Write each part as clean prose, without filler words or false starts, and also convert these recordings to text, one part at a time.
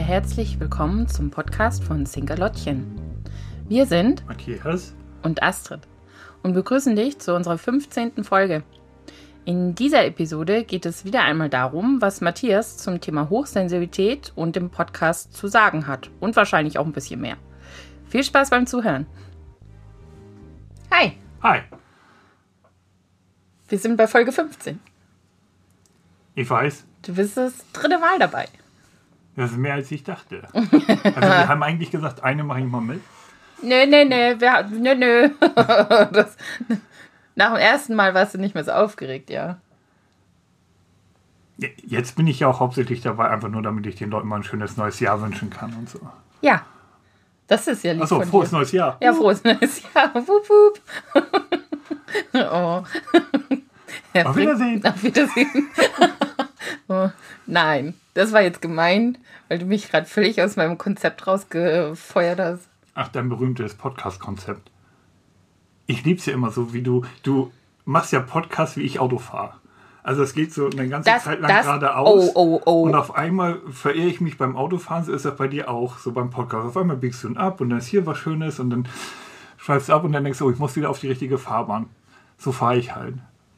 herzlich willkommen zum Podcast von Zinkerlottchen. Wir sind Matthias und Astrid und begrüßen dich zu unserer 15. Folge. In dieser Episode geht es wieder einmal darum, was Matthias zum Thema Hochsensibilität und dem Podcast zu sagen hat und wahrscheinlich auch ein bisschen mehr. Viel Spaß beim Zuhören. Hi. Hi. Wir sind bei Folge 15. Ich weiß. Du bist das 3. Mal dabei. Das ist mehr als ich dachte. Also wir haben eigentlich gesagt, eine mache ich mal mit. Nö. Nach dem ersten Mal warst du nicht mehr so aufgeregt, ja. Jetzt bin ich ja auch hauptsächlich dabei, einfach nur, damit ich den Leuten mal ein schönes neues Jahr wünschen kann und so. Ja, das ist ja lieb Achso, von frohes dir. neues Jahr. Ja, frohes neues Jahr. Wup, wup. Oh. Auf Wiedersehen. Auf Wiedersehen. Oh, nein, das war jetzt gemein, weil du mich gerade völlig aus meinem Konzept rausgefeuert hast. Ach, dein berühmtes Podcast-Konzept. Ich lieb's ja immer so, wie du machst ja Podcast, wie ich Auto fahre. Also es geht so eine ganze Zeit lang geradeaus. Oh. Und auf einmal verirre ich mich beim Autofahren, so ist das bei dir auch, so beim Podcast. Auf einmal biegst du ihn ab und dann ist hier was Schönes und dann schreibst du ab und dann denkst du, oh, ich muss wieder auf die richtige Fahrbahn. So fahre ich halt.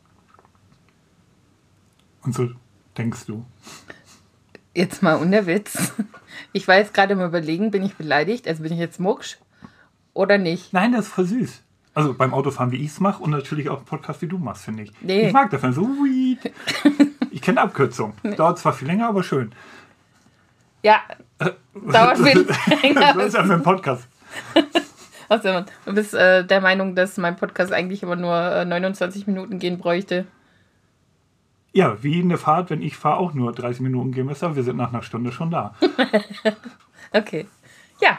Und so denkst du. Jetzt mal ohne Witz. Ich war jetzt gerade im Überlegen, bin ich beleidigt? Also bin ich jetzt mucksch oder nicht? Nein, das ist voll süß. Also beim Autofahren, wie ich es mache und natürlich auch im Podcast, wie du machst, finde ich. Nee. Ich mag das dann so. Ich kenne Abkürzung. Dauert zwar viel länger, aber schön. Ja, dauert viel länger. So ist einfach ein Podcast. Also, du bist der Meinung, dass mein Podcast eigentlich immer nur 29 Minuten gehen bräuchte? Ja, wie eine Fahrt, wenn ich fahre, auch nur 30 Minuten gehen müsste, aber wir sind nach einer Stunde schon da. Okay. Ja.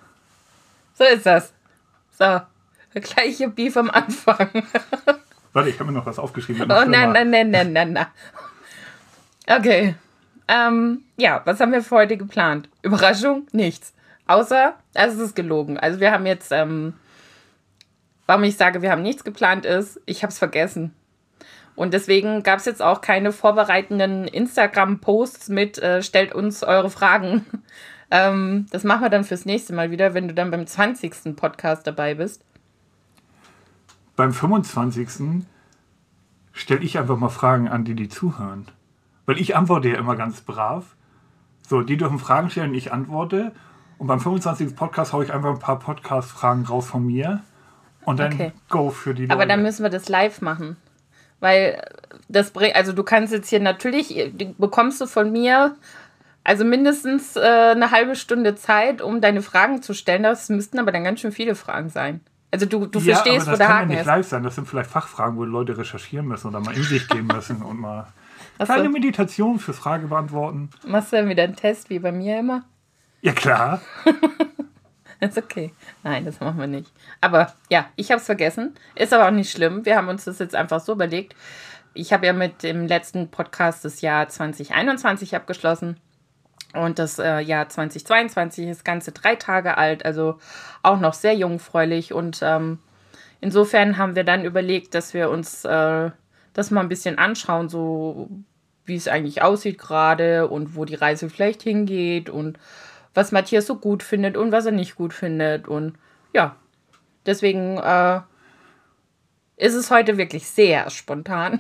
So ist das. So. Der gleiche Beef am Anfang. Warte, ich habe mir noch was aufgeschrieben. Oh, nein. Okay. Ja, was haben wir für heute geplant? Überraschung? Nichts. Außer, es ist gelogen. Also wir haben jetzt, warum ich sage, wir haben nichts geplant ist, ich habe es vergessen. Und deswegen gab es jetzt auch keine vorbereitenden Instagram-Posts mit stellt uns eure Fragen. Das machen wir dann fürs nächste Mal wieder, wenn du dann beim 20. Podcast dabei bist. Beim 25. stelle ich einfach mal Fragen an, die zuhören. Weil ich antworte ja immer ganz brav. So, die dürfen Fragen stellen, ich antworte. Und beim 25. Podcast haue ich einfach ein paar Podcast-Fragen raus von mir. Und dann go für die Leute. Aber dann müssen wir das live machen. Weil das bringt, also du kannst jetzt hier natürlich, bekommst du von mir also mindestens eine halbe Stunde Zeit, um deine Fragen zu stellen. Das müssten aber dann ganz schön viele Fragen sein. Also du verstehst, wo der Haken ist. Das kann ja nicht live sein. Das sind vielleicht Fachfragen, wo die Leute recherchieren müssen oder mal in sich gehen müssen und mal eine Meditation für Frage beantworten. Machst du dann wieder einen Test, wie bei mir immer? Ja, klar. Ist okay. Nein, das machen wir nicht. Aber ja, ich habe es vergessen. Ist aber auch nicht schlimm. Wir haben uns das jetzt einfach so überlegt. Ich habe ja mit dem letzten Podcast das Jahr 2021 abgeschlossen. Und das Jahr 2022 ist ganze 3 Tage alt. Also auch noch sehr jungfräulich. Und insofern haben wir dann überlegt, dass wir uns das mal ein bisschen anschauen, so wie es eigentlich aussieht gerade und wo die Reise vielleicht hingeht und was Matthias so gut findet und was er nicht gut findet. Und ja, deswegen ist es heute wirklich sehr spontan.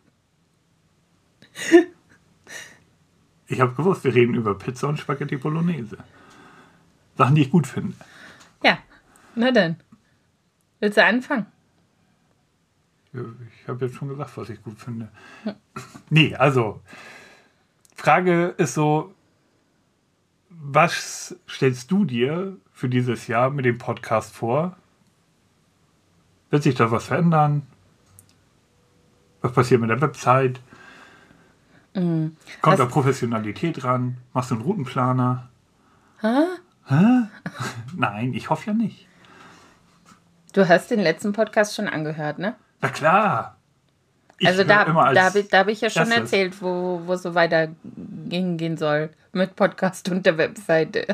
Ich habe gewusst, wir reden über Pizza und Spaghetti Bolognese. Sachen, die ich gut finde. Ja, na dann. Willst du anfangen? Ja, ich habe jetzt schon gesagt, was ich gut finde. Nee, also, Frage ist so, was stellst du dir für dieses Jahr mit dem Podcast vor? Wird sich da was verändern? Was passiert mit der Website? Kommt da Professionalität ran? Machst du einen Routenplaner? Hä? Nein, ich hoffe ja nicht. Du hast den letzten Podcast schon angehört, ne? Na klar. Also da habe ich ja schon erzählt, wo es so weiter gehen soll mit Podcast und der Webseite.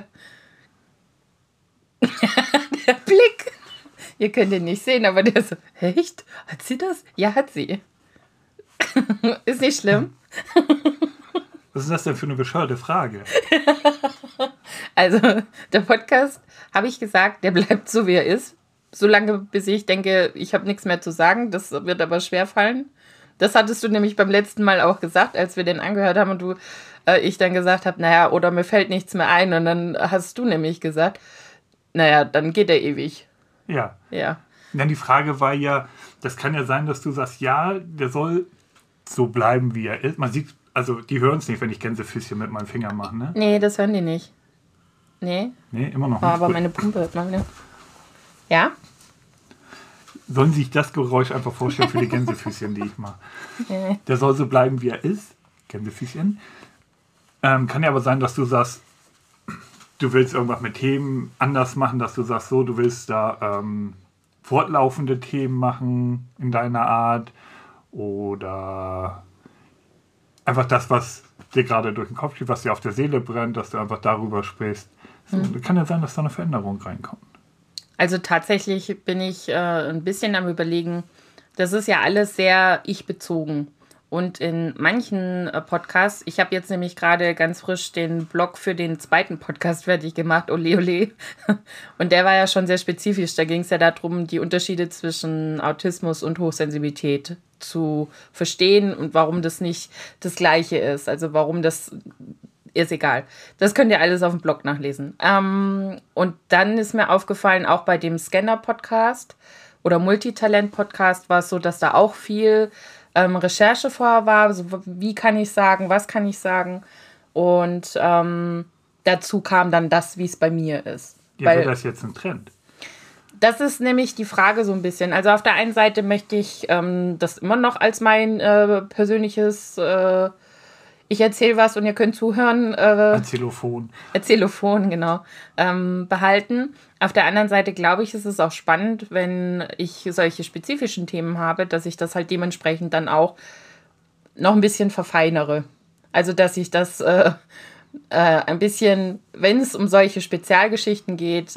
Der Blick. Ihr könnt ihn nicht sehen, aber der so, echt? Hat sie das? Ja, hat sie. Ist nicht schlimm. Was ist das denn für eine bescheuerte Frage? Also, der Podcast, habe ich gesagt, der bleibt so, wie er ist. Solange, bis ich denke, ich habe nichts mehr zu sagen. Das wird aber schwer fallen. Das hattest du nämlich beim letzten Mal auch gesagt, als wir den angehört haben und ich dann gesagt habe, naja, oder mir fällt nichts mehr ein. Und dann hast du nämlich gesagt, naja, dann geht er ewig. Ja. Ja. Dann die Frage war ja, das kann ja sein, dass du sagst, ja, der soll so bleiben, wie er ist. Man sieht, also die hören es nicht, wenn ich Gänsefüßchen mit meinem Finger mache, ne? Nee, das hören die nicht. Nee. Nee, immer noch Oh, nicht. aber Gut. meine Pumpe hört man wieder. Ja? Sollen Sie sich das Geräusch einfach vorstellen für die Gänsefüßchen, die ich mache. Nee. Der soll so bleiben, wie er ist. Gänsefüßchen. Kann ja aber sein, dass du sagst, du willst irgendwas mit Themen anders machen, dass du sagst, so, du willst da fortlaufende Themen machen in deiner Art oder einfach das, was dir gerade durch den Kopf steht, was dir auf der Seele brennt, dass du einfach darüber sprichst. So, kann ja sein, dass da eine Veränderung reinkommt. Also tatsächlich bin ich ein bisschen am Überlegen, das ist ja alles sehr ich-bezogen. Und in manchen Podcasts, ich habe jetzt nämlich gerade ganz frisch den Blog für den zweiten Podcast fertig gemacht, Ole Ole. Und der war ja schon sehr spezifisch. Da ging es ja darum, die Unterschiede zwischen Autismus und Hochsensibilität zu verstehen und warum das nicht das Gleiche ist. Also warum das ist egal. Das könnt ihr alles auf dem Blog nachlesen. Und dann ist mir aufgefallen, auch bei dem Scanner-Podcast oder Multitalent-Podcast war es so, dass da auch viel Recherche vorher war. So, wie kann ich sagen, was kann ich sagen? Und dazu kam dann das, wie es bei mir ist. Ja, wäre das jetzt ein Trend? Das ist nämlich die Frage so ein bisschen. Also auf der einen Seite möchte ich das immer noch als mein persönliches ich erzähle was und ihr könnt zuhören. Erzählophon. Erzählophon, genau. Behalten. Auf der anderen Seite glaube ich, ist es auch spannend, wenn ich solche spezifischen Themen habe, dass ich das halt dementsprechend dann auch noch ein bisschen verfeinere. Also, dass ich das ein bisschen, wenn es um solche Spezialgeschichten geht,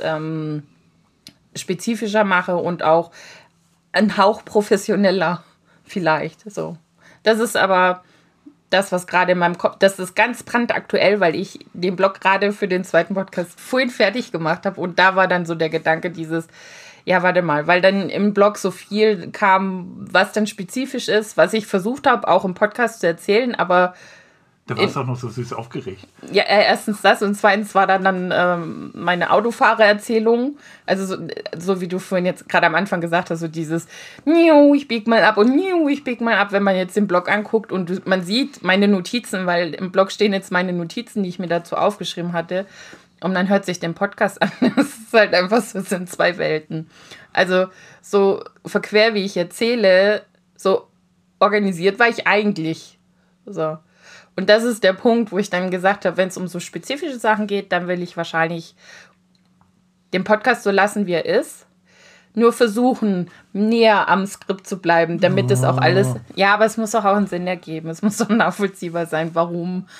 spezifischer mache und auch ein Hauch professioneller vielleicht. So. Das ist aber das, was gerade in meinem Kopf, das ist ganz brandaktuell, weil ich den Blog gerade für den zweiten Podcast vorhin fertig gemacht habe und da war dann so der Gedanke dieses, ja, warte mal, weil dann im Blog so viel kam, was dann spezifisch ist, was ich versucht habe, auch im Podcast zu erzählen, aber Da warst du auch noch so süß aufgeregt. ja, erstens das und zweitens war dann meine Autofahrererzählung, also so wie du vorhin jetzt gerade am Anfang gesagt hast, so dieses ich bieg mal ab und ich bieg mal ab, wenn man jetzt den Blog anguckt und man sieht meine Notizen, weil im Blog stehen jetzt meine Notizen, die ich mir dazu aufgeschrieben hatte und dann hört sich den Podcast an, das ist halt einfach so, es sind zwei Welten. Also so verquer wie ich erzähle, so organisiert war ich eigentlich, so. Und das ist der Punkt, wo ich dann gesagt habe, wenn es um so spezifische Sachen geht, dann will ich wahrscheinlich den Podcast so lassen, wie er ist. Nur versuchen, näher am Skript zu bleiben, damit es auch alles... Ja, aber es muss doch auch einen Sinn ergeben. Es muss doch nachvollziehbar sein, warum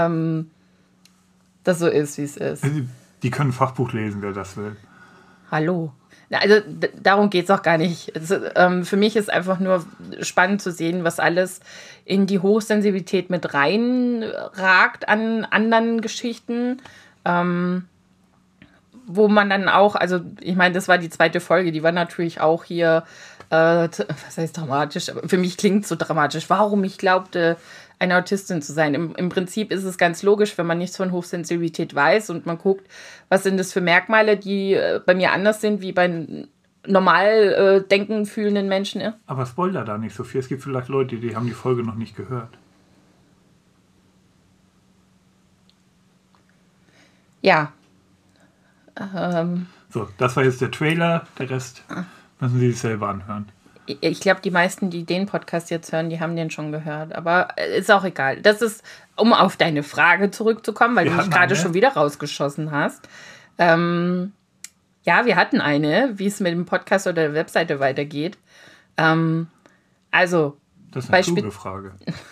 das so ist, wie es ist. Die können ein Fachbuch lesen, wer das will. Hallo. Also darum geht es auch gar nicht. Also, für mich ist einfach nur spannend zu sehen, was alles in die Hochsensibilität mit reinragt an anderen Geschichten. Wo man dann auch, also ich meine, das war die zweite Folge, die war natürlich auch hier, was heißt dramatisch, aber für mich klingt es so dramatisch, warum ich glaubte, eine Autistin zu sein. Im Prinzip ist es ganz logisch, wenn man nichts von Hochsensibilität weiß und man guckt, was sind das für Merkmale, die bei mir anders sind, wie bei normal denken, fühlenden Menschen. Ja? Aber Spoiler da nicht so viel. Es gibt vielleicht Leute, die haben die Folge noch nicht gehört. Ja. So, das war jetzt der Trailer. Der Rest müssen Sie sich selber anhören. Ich glaube, die meisten, die den Podcast jetzt hören, die haben den schon gehört. Aber ist auch egal. Das ist, um auf deine Frage zurückzukommen, weil du mich gerade schon wieder rausgeschossen hast. Ja, wir hatten eine, wie es mit dem Podcast oder der Webseite weitergeht. Also. Das ist eine kluge Frage.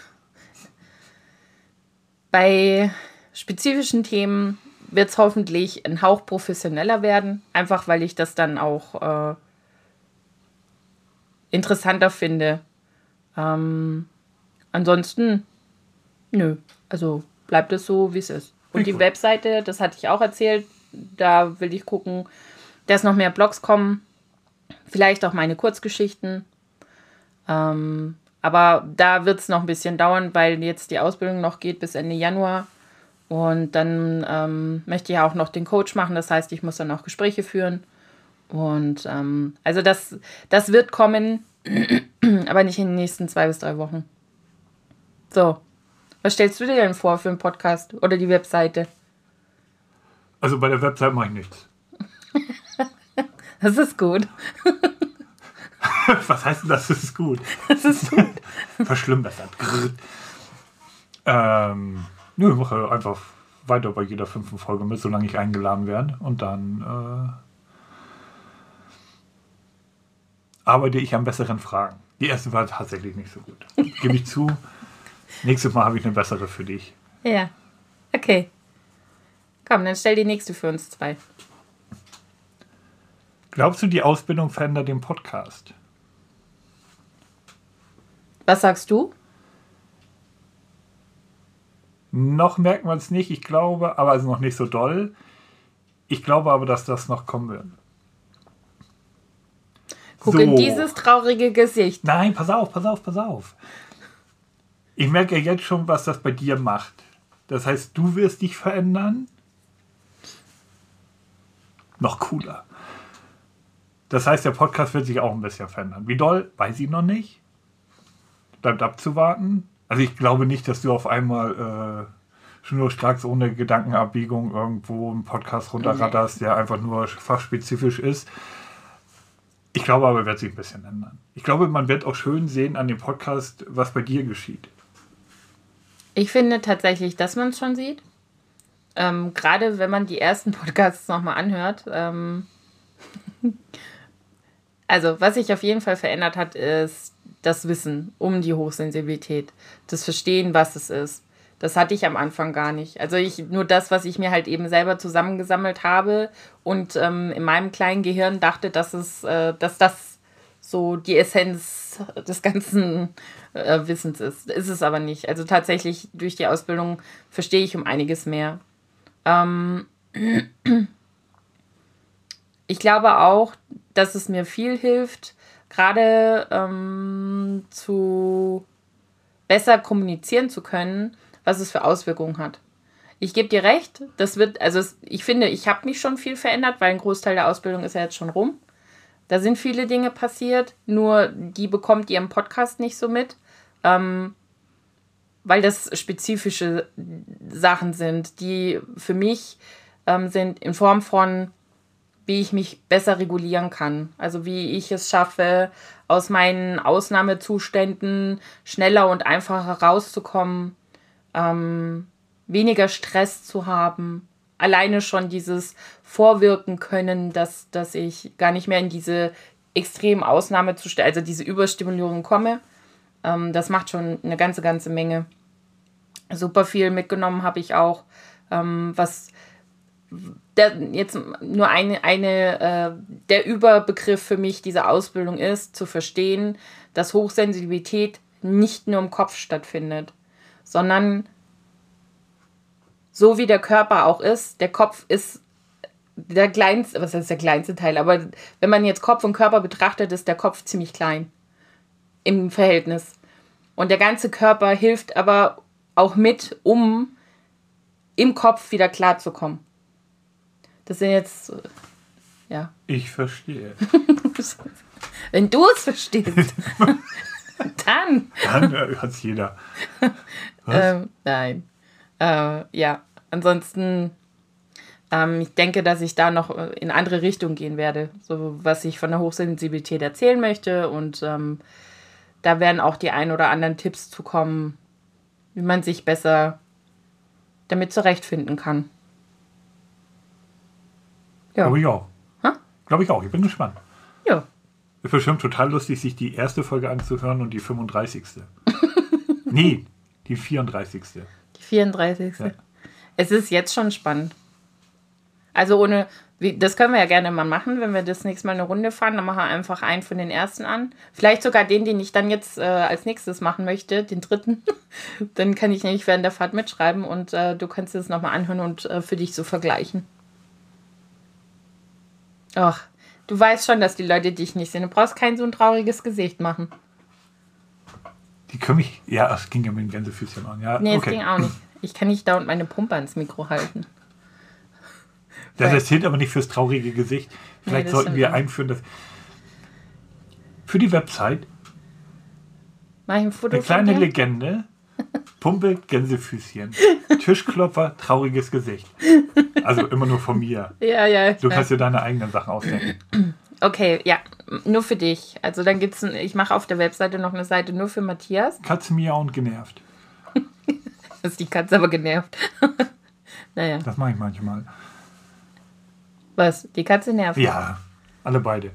Bei spezifischen Themen wird es hoffentlich ein Hauch professioneller werden. Einfach, weil ich das dann auch interessanter finde. Ansonsten, nö. Also bleibt es so, wie es ist. Und die Webseite, das hatte ich auch erzählt, da will ich gucken, dass noch mehr Blogs kommen. Vielleicht auch meine Kurzgeschichten. Aber da wird es noch ein bisschen dauern, weil jetzt die Ausbildung noch geht bis Ende Januar. Und dann möchte ich auch noch den Coach machen. Das heißt, ich muss dann auch Gespräche führen. Und also das wird kommen, aber nicht in den nächsten 2 bis 3 Wochen. So, was stellst du dir denn vor für einen Podcast oder die Webseite? Also bei der Webseite mache ich nichts. Das ist gut. Was heißt denn, das ist gut? Das ist gut. Verschlimmbessert. Nö, ich mache einfach weiter bei jeder 5. Folge mit, solange ich eingeladen werde. Und dann arbeite ich an besseren Fragen. Die erste war tatsächlich nicht so gut. Gebe ich zu. Nächstes Mal habe ich eine bessere für dich. Ja, okay. Komm, dann stell die nächste für uns 2. Glaubst du, die Ausbildung verändert den Podcast? Was sagst du? Noch merkt man es nicht, ich glaube, aber also noch nicht so doll. Ich glaube aber, dass das noch kommen wird. Guck in dieses traurige Gesicht. Nein, pass auf. Ich merke ja jetzt schon, was das bei dir macht. Das heißt, du wirst dich verändern. Noch cooler. Das heißt, der Podcast wird sich auch ein bisschen verändern. Wie doll, weiß ich noch nicht. Bleibt abzuwarten. Also ich glaube nicht, dass du auf einmal schnurstracks ohne Gedankenabbiegung irgendwo einen Podcast runterratterst, der einfach nur fachspezifisch ist. Ich glaube aber, wird sich ein bisschen ändern. Ich glaube, man wird auch schön sehen an dem Podcast, was bei dir geschieht. Ich finde tatsächlich, dass man es schon sieht. Gerade wenn man die ersten Podcasts nochmal anhört. Also, was sich auf jeden Fall verändert hat, ist das Wissen um die Hochsensibilität. Das Verstehen, was es ist. Das hatte ich am Anfang gar nicht. Also nur das, was ich mir halt eben selber zusammengesammelt habe und in meinem kleinen Gehirn dachte, dass das so die Essenz des ganzen Wissens ist. Ist es aber nicht. Also tatsächlich durch die Ausbildung verstehe ich um einiges mehr. Ich glaube auch, dass es mir viel hilft, gerade zu besser kommunizieren zu können, was es für Auswirkungen hat. Ich gebe dir recht, ich finde, ich habe mich schon viel verändert, weil ein Großteil der Ausbildung ist ja jetzt schon rum. Da sind viele Dinge passiert, nur die bekommt ihr im Podcast nicht so mit, weil das spezifische Sachen sind, die für mich sind in Form von, wie ich mich besser regulieren kann. Also wie ich es schaffe, aus meinen Ausnahmezuständen schneller und einfacher rauszukommen, weniger Stress zu haben. Alleine schon dieses Vorwirken können, dass ich gar nicht mehr in diese extremen Ausnahmezustände, also diese Überstimulierung komme. Das macht schon eine ganze Menge. Super viel mitgenommen habe ich auch, was jetzt nur der Überbegriff für mich dieser Ausbildung ist, zu verstehen, dass Hochsensibilität nicht nur im Kopf stattfindet, sondern so wie der Körper auch ist, der Kopf ist der kleinste, was heißt der kleinste Teil, aber wenn man jetzt Kopf und Körper betrachtet, ist der Kopf ziemlich klein im Verhältnis. Und der ganze Körper hilft aber auch mit, um im Kopf wieder klarzukommen. Das sind jetzt, ja. Ich verstehe. Wenn du es verstehst, dann. Dann hat es jeder. Was? Nein. Ja, ansonsten, ich denke, dass ich da noch in andere Richtungen gehen werde, so was ich von der Hochsensibilität erzählen möchte. Und da werden auch die ein oder anderen Tipps zu kommen, wie man sich besser damit zurechtfinden kann. Ja. Glaube ich auch. Glaube ich auch. Ich bin gespannt. Ja. Ist bestimmt total lustig, sich die erste Folge anzuhören und die 35. Nee, die 34. Die 34. Ja. Es ist jetzt schon spannend. Also ohne Das können wir ja gerne mal machen, wenn wir das nächste Mal eine Runde fahren. Dann machen wir einfach einen von den ersten an. Vielleicht sogar den ich dann jetzt als nächstes machen möchte, den dritten. Dann kann ich nämlich während der Fahrt mitschreiben und du kannst es nochmal anhören und für dich so vergleichen. Ach, du weißt schon, dass die Leute dich nicht sehen. Du brauchst kein so ein trauriges Gesicht machen. Die können mich... Ja, es ging ja mit den Gänsefüßchen an. Ja, Nee, okay. es ging auch nicht. Ich kann nicht dauernd meine Pumpe ans Mikro halten. Das erzählt aber nicht fürs traurige Gesicht. Vielleicht sollten wir einführen, dass für die Website Mach ich ein Foto eine kleine von dir? Legende, Pumpe, Gänsefüßchen, Tischklopfer, trauriges Gesicht. Also immer nur von mir. Ja. Du kannst dir deine eigenen Sachen ausdenken. Okay, ja, nur für dich. Also dann gibt's ich mache auf der Webseite noch eine Seite nur für Matthias. Katze miauen genervt. Das ist die Katze aber genervt. Naja, Das mache ich manchmal. was? Die Katze nervt? Ja, alle beide.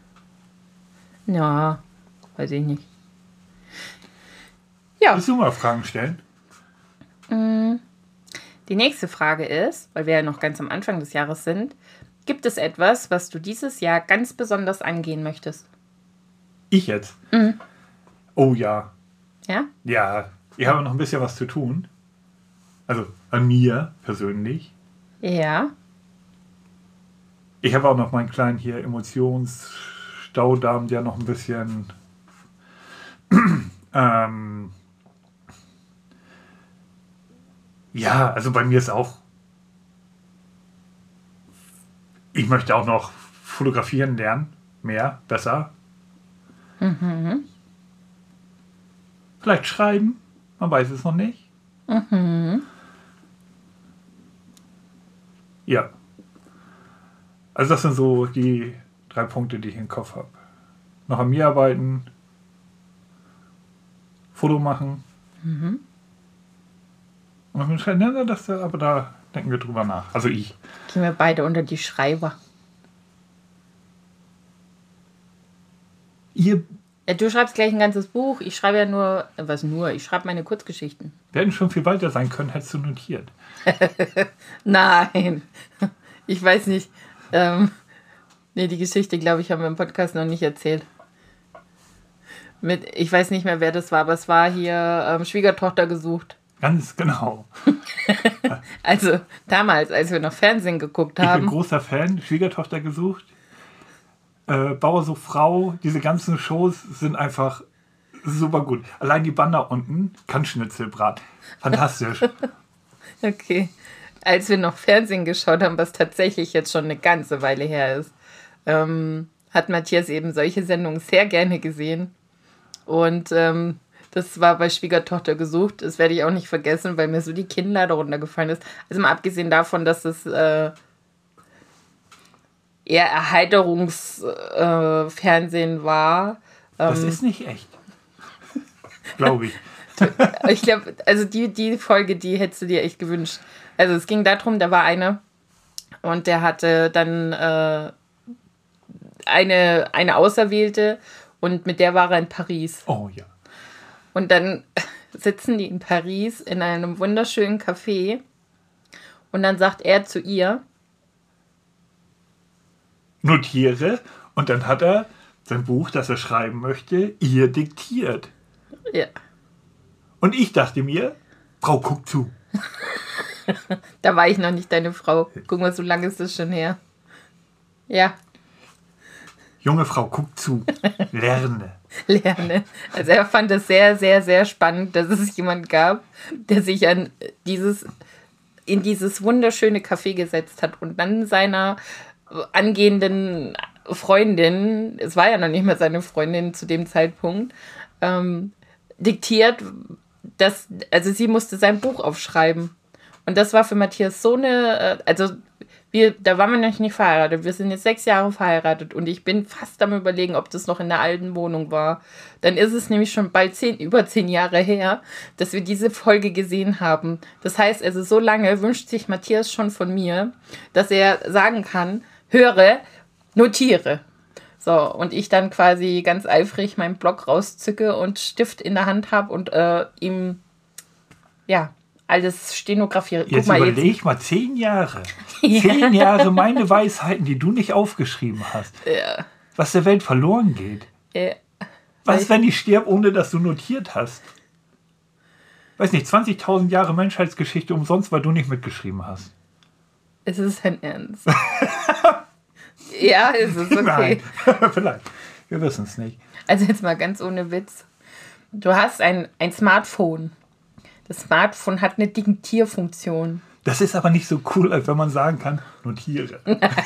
Ja, weiß ich nicht. Ja, Willst du mal Fragen stellen? die nächste Frage ist, weil wir ja noch ganz am Anfang des Jahres sind, gibt es etwas, was du dieses Jahr ganz besonders angehen möchtest? Ich jetzt? Oh ja. Ja? Ja, ich habe noch ein bisschen was zu tun. Also an mir persönlich. Ja. Ich habe auch noch meinen kleinen hier Emotionsstaudamm, der noch ein bisschen ja, also bei mir ist auch, ich möchte auch noch fotografieren lernen, mehr, besser. Vielleicht schreiben, man weiß es noch nicht. Ja. Also das sind so die 3 Punkte, die ich im Kopf habe. Noch an mir arbeiten, Foto machen. Und aber da denken wir drüber nach. Also ich. Gehen wir beide unter die Schreiber. Ihr Ja, du schreibst gleich ein ganzes Buch. Ich schreibe ja nur, was nur? Ich schreibe meine Kurzgeschichten. werden schon viel weiter sein können, hättest du notiert. Nein, ich weiß nicht. Nee, die Geschichte, glaube ich, haben wir im Podcast noch nicht erzählt. Ich weiß nicht mehr, wer das war, aber es war hier Schwiegertochter gesucht. Ganz genau. Also damals, als wir noch Fernsehen geguckt Ich bin haben. großer Fan, Schwiegertochter gesucht. Bauer sucht Frau, diese ganzen Shows sind einfach super gut. Allein die Band da unten kann Schnitzelbrat. Fantastisch. Okay. Als wir noch Fernsehen geschaut haben, was tatsächlich jetzt schon eine ganze Weile her ist, hat Matthias eben solche Sendungen sehr gerne gesehen. Und das war bei Schwiegertochter gesucht. Das werde ich auch nicht vergessen, weil mir so die Kinder darunter gefallen ist. Also mal abgesehen davon, dass es eher Erheiterungsfernsehen war. Das ist nicht echt. Glaube ich. Ich glaube, also die Folge, die hättest du dir echt gewünscht. Also es ging darum, da war einer und der hatte dann eine Auserwählte und mit der war er in Paris. Oh ja. Und dann sitzen die in Paris in einem wunderschönen Café und dann sagt er zu ihr, Notiere und dann hat er sein Buch, das er schreiben möchte, ihr diktiert. ja, Und ich dachte mir, Frau, guck zu. da war ich noch nicht deine Frau. Guck mal, so lange ist das schon her. Ja, Junge Frau, guck zu. Lerne. lerne. Also er fand es sehr, sehr, sehr spannend, dass es jemand gab, der sich in dieses wunderschöne Café gesetzt hat und dann seiner angehenden Freundin, es war ja noch nicht mehr seine Freundin zu dem Zeitpunkt, diktiert, also sie musste sein Buch aufschreiben. Und das war für Matthias so eine, da waren wir noch nicht verheiratet. Wir sind jetzt 6 Jahre verheiratet und ich bin fast am Überlegen, ob das noch in der alten Wohnung war. Dann ist es nämlich schon bald über 10 Jahre her, dass wir diese Folge gesehen haben. Das heißt also, so lange wünscht sich Matthias schon von mir, dass er sagen kann, höre, notiere. So, und ich dann quasi ganz eifrig meinen Block rauszücke und Stift in der Hand habe und ihm, ja, alles stenografiere. Jetzt überleg mal 10 Jahre. 10 Jahre meine Weisheiten, die du nicht aufgeschrieben hast. Ja. Was der Welt verloren geht. Ja. Was, wenn ich sterbe, ohne dass du notiert hast? Weiß nicht, 20.000 Jahre Menschheitsgeschichte umsonst, weil du nicht mitgeschrieben hast. Ist es dein Ernst? Ja, ist es okay. Nein, vielleicht. Wir wissen es nicht. Also jetzt mal ganz ohne Witz. Du hast ein Smartphone. Das Smartphone hat eine Diktierfunktion. Das ist aber nicht so cool, als wenn man sagen kann, notiere.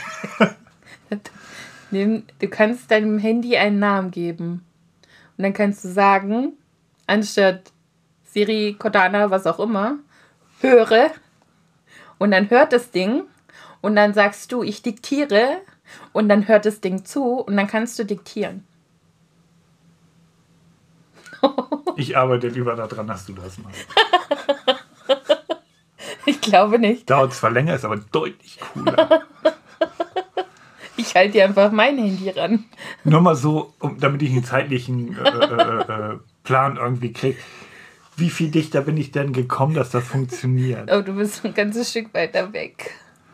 Du kannst deinem Handy einen Namen geben. Und dann kannst du sagen, anstatt Siri, Cortana, was auch immer, höre. Und dann hört das Ding. Und dann sagst du, ich diktiere. Und dann hört das Ding zu. Und dann kannst du diktieren. Ich arbeite lieber daran, dass du das machst. Ich glaube nicht. Dauert zwar länger, ist aber deutlich cooler. Ich halte dir einfach mein Handy ran. Nur mal so, damit ich einen zeitlichen Plan irgendwie kriege. Wie viel dichter bin ich denn gekommen, dass das funktioniert? Oh, du bist ein ganzes Stück weiter weg.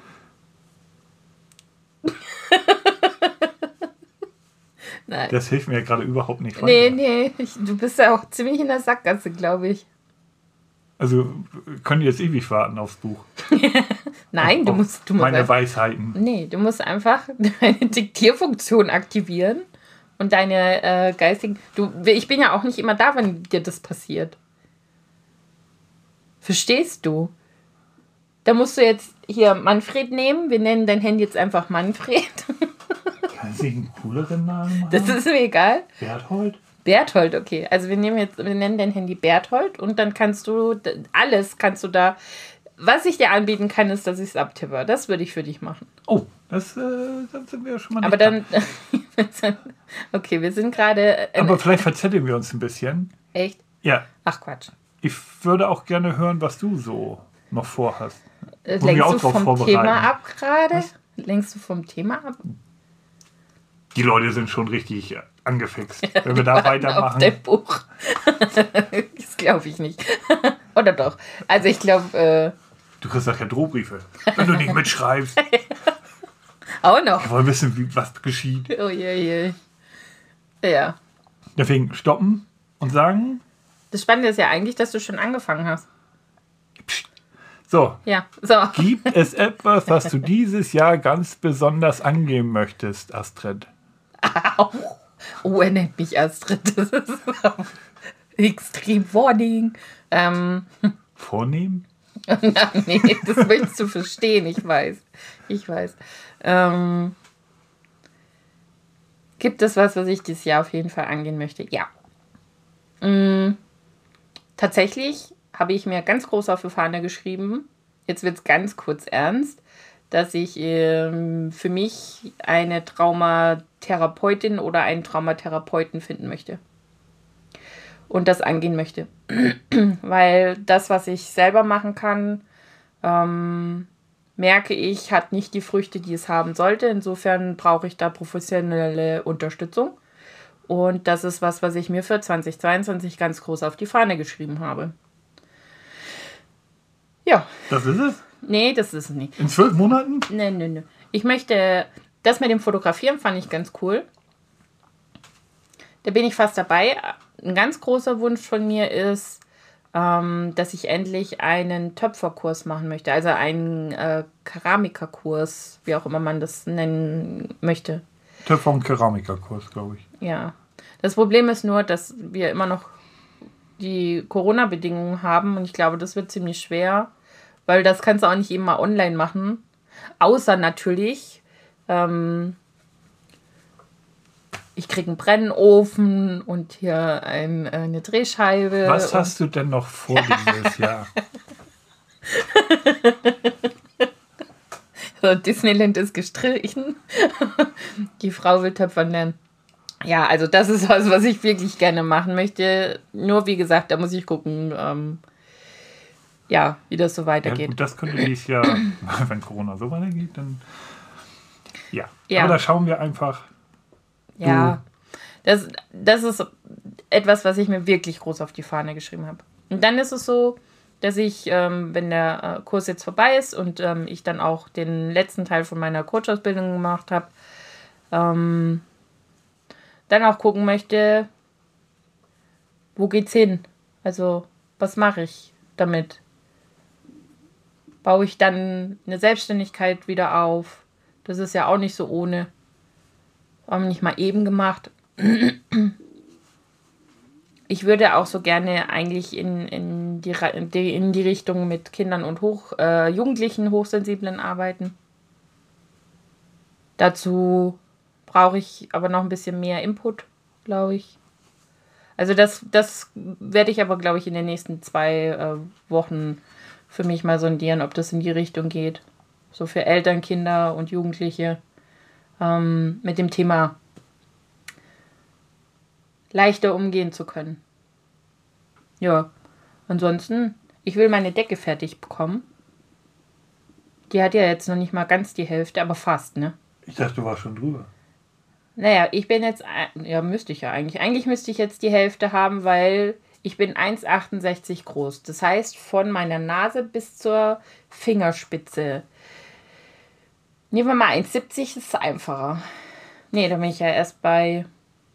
Nein. Das hilft mir ja gerade überhaupt nicht weiter. Nee, du bist ja auch ziemlich in der Sackgasse, glaube ich. Also können die jetzt ewig warten aufs Buch? Nein, du musst meine einfach, Weisheiten. Nee, du musst einfach deine Diktierfunktion aktivieren und deine geistigen... Ich bin ja auch nicht immer da, wenn dir das passiert. Verstehst du? Da musst du jetzt hier Manfred nehmen. Wir nennen dein Handy jetzt einfach Manfred. Kann sie einen cooleren Namen haben? Das ist mir egal. Berthold? Berthold, okay. Also wir nennen dein Handy Berthold und dann kannst du da. Was ich dir anbieten kann, ist, dass ich es abtippe. Das würde ich für dich machen. Oh, dann sind wir ja schon mal nicht Aber dann. Okay, wir sind gerade. Aber vielleicht verzetteln wir uns ein bisschen. Echt? Ja. Ach Quatsch. Ich würde auch gerne hören, was du so noch vorhast. Lenkst du vom Thema ab gerade? Lenkst du vom Thema ab? Die Leute sind schon richtig angefixt. Wenn wir da weitermachen. Auf dem Buch. Das glaube ich nicht. Oder doch? Also ich glaube... Du kriegst nachher Drohbriefe, wenn du nicht mitschreibst. Auch noch. Wir wollen wissen, was geschieht. Oh je. Ja. Deswegen stoppen und sagen... Das Spannende ist ja eigentlich, dass du schon angefangen hast. Psst. So. Ja, so. Gibt es etwas, was du dieses Jahr ganz besonders angehen möchtest, Astrid? Oh, er nennt mich Astrid. Das ist extrem warning. Vornehmen? Nee, das willst du verstehen, ich weiß. Gibt es was ich dieses Jahr auf jeden Fall angehen möchte? Ja. Tatsächlich habe ich mir ganz groß auf die Fahne geschrieben, jetzt wird es ganz kurz ernst, dass ich für mich eine Traumatherapeutin oder einen Traumatherapeuten finden möchte. Und das angehen möchte. Weil das, was ich selber machen kann, merke ich, hat nicht die Früchte, die es haben sollte. Insofern brauche ich da professionelle Unterstützung. Und das ist was ich mir für 2022 ganz groß auf die Fahne geschrieben habe. Ja. Das ist es? Nee, das ist es nicht. In 12 Monaten? Nee. Ich möchte, das mit dem Fotografieren fand ich ganz cool. Da bin ich fast dabei. Ein ganz großer Wunsch von mir ist, dass ich endlich einen Töpferkurs machen möchte. Also einen Keramikerkurs, wie auch immer man das nennen möchte. Töpfer- und Keramikerkurs, glaube ich. Ja. Das Problem ist nur, dass wir immer noch die Corona-Bedingungen haben und ich glaube, das wird ziemlich schwer, weil das kannst du auch nicht eben mal online machen. Außer natürlich, ich kriege einen Brennofen und hier eine Drehscheibe. Was hast du denn noch vor dieses Jahr? So, Disneyland ist gestrichen. Die Frau will Töpfern lernen. Ja, also das ist was ich wirklich gerne machen möchte. Nur wie gesagt, da muss ich gucken, wie das so weitergeht. Ja, gut, das könnte dieses Jahr, wenn Corona so weitergeht, dann ja. Aber da schauen wir einfach. Ja, das ist etwas, was ich mir wirklich groß auf die Fahne geschrieben habe. Und dann ist es so, dass ich, wenn der Kurs jetzt vorbei ist und ich dann auch den letzten Teil von meiner Coach-Ausbildung gemacht habe, dann auch gucken möchte, wo geht's hin? Also, was mache ich damit? Baue ich dann eine Selbstständigkeit wieder auf? Das ist ja auch nicht so ohne. Haben wir nicht mal eben gemacht. Ich würde auch so gerne eigentlich in die Richtung mit Kindern und Jugendlichen, Hochsensiblen arbeiten. Dazu brauche ich aber noch ein bisschen mehr Input, glaube ich. Also das werde ich aber, glaube ich, in den nächsten 2 Wochen für mich mal sondieren, ob das in die Richtung geht. So für Eltern, Kinder und Jugendliche mit dem Thema leichter umgehen zu können. Ja, ansonsten, ich will meine Decke fertig bekommen. Die hat ja jetzt noch nicht mal ganz die Hälfte, aber fast, ne? Ich dachte, du warst schon drüber. Naja, ich bin jetzt, ja, müsste ich ja eigentlich. Eigentlich müsste ich jetzt die Hälfte haben, weil ich bin 1,68 groß. Das heißt, von meiner Nase bis zur Fingerspitze. Nehmen wir mal 1,70, ist einfacher. Nee, da bin ich ja erst bei,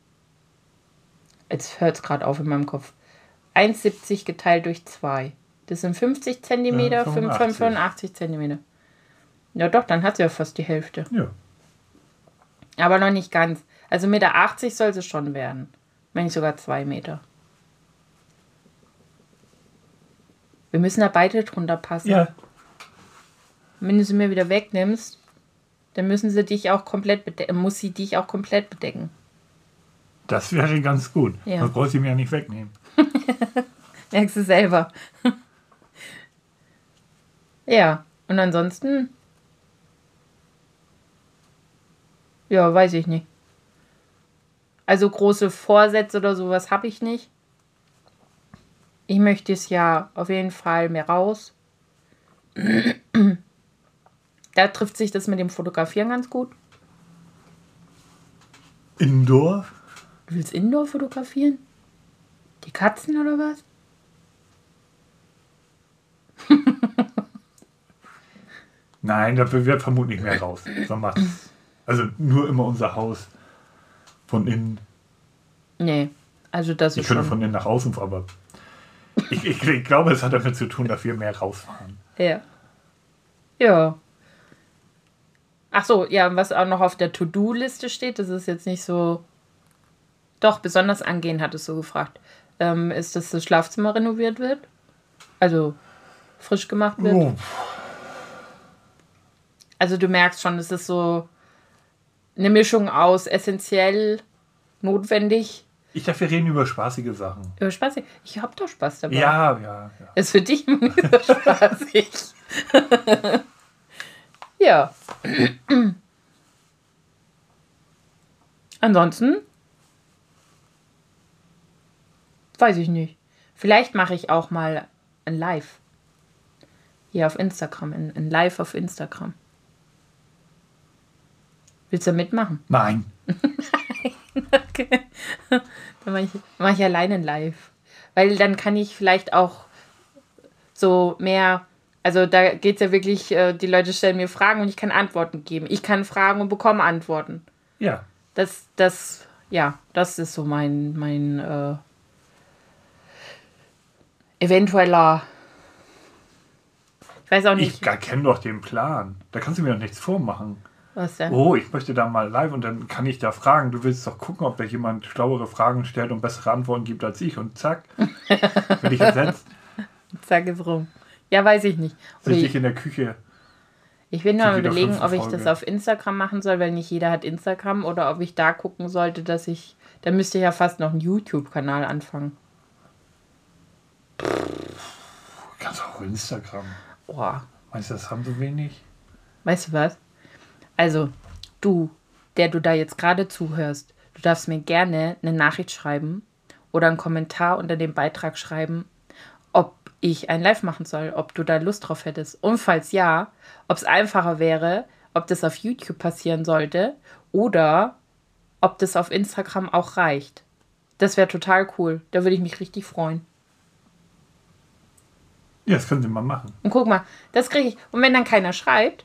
jetzt hört es gerade auf in meinem Kopf, 1,70 geteilt durch 2. Das sind 50 Zentimeter, Ja, 85. 85 Zentimeter. Ja doch, dann hat sie ja fast die Hälfte. Ja. Aber noch nicht ganz. Also 1,80 Meter soll sie schon werden. Wenn nicht sogar 2 Meter. Wir müssen da beide drunter passen. Ja. Wenn du sie mir wieder wegnimmst, dann müssen sie dich auch komplett muss sie dich auch komplett bedecken. Das wäre ganz gut. Ja. Das brauchst du mir ja nicht wegnehmen. Merkst du selber. Ja, und ansonsten, ja, weiß ich nicht. Also große Vorsätze oder sowas habe ich nicht. Ich möchte es ja auf jeden Fall mehr raus. Da trifft sich das mit dem Fotografieren ganz gut. Indoor? Du willst Indoor fotografieren? Die Katzen oder was? Nein, da wird vermutlich mehr raus. So macht's. Also nur immer unser Haus von innen. Nee, also das Ich ist könnte schon... von innen nach außen, aber ich glaube, es hat damit zu tun, dass wir mehr rausfahren. Ja. Ja. Ach so, ja, was auch noch auf der To-Do-Liste steht, das ist jetzt nicht so... Doch, besonders angehen, hattest du gefragt. Ist, dass das Schlafzimmer renoviert wird? Also frisch gemacht wird? Oh. Also du merkst schon, es ist so eine Mischung aus essentiell, notwendig. Ich dachte, wir reden über spaßige Sachen. Über Spaß. Ich hab doch Spaß dabei. Ja. Ist für dich immer nur spaßig. Ja. Ansonsten weiß ich nicht. Vielleicht mache ich auch mal ein Live. Hier auf Instagram. Ein Live auf Instagram. Willst du mitmachen? Nein. Okay. Dann mach ich alleine ein Live. Weil dann kann ich vielleicht auch so mehr... Also da geht es ja wirklich, die Leute stellen mir Fragen und ich kann Antworten geben. Ich kann Fragen und bekomme Antworten. Ja. Das ist so mein eventueller... Ich weiß auch nicht. Ich kenne doch den Plan. Da kannst du mir doch nichts vormachen. Was denn? Oh, ich möchte da mal live und dann kann ich da fragen. Du willst doch gucken, ob da jemand schlauere Fragen stellt und bessere Antworten gibt als ich. Und zack, bin ich ersetzt. Zack, ist rum. Ja, weiß ich nicht. Sitze ich in der Küche. Ich will nur Sind mal wir doch überlegen, fünfte ob ich Folge. das auf Instagram machen soll, weil nicht jeder hat Instagram. Oder ob ich da gucken sollte, dass ich... Da müsste ich ja fast noch einen YouTube-Kanal anfangen. Kannst auch Instagram. Boah. Meinst du, das haben so wenig? Weißt du was? Also, du, der du da jetzt gerade zuhörst, du darfst mir gerne eine Nachricht schreiben oder einen Kommentar unter dem Beitrag schreiben, ob ich ein Live machen soll, ob du da Lust drauf hättest. Und falls ja, ob es einfacher wäre, ob das auf YouTube passieren sollte oder ob das auf Instagram auch reicht. Das wäre total cool. Da würde ich mich richtig freuen. Ja, das können Sie mal machen. Und guck mal, das kriege ich. Und wenn dann keiner schreibt,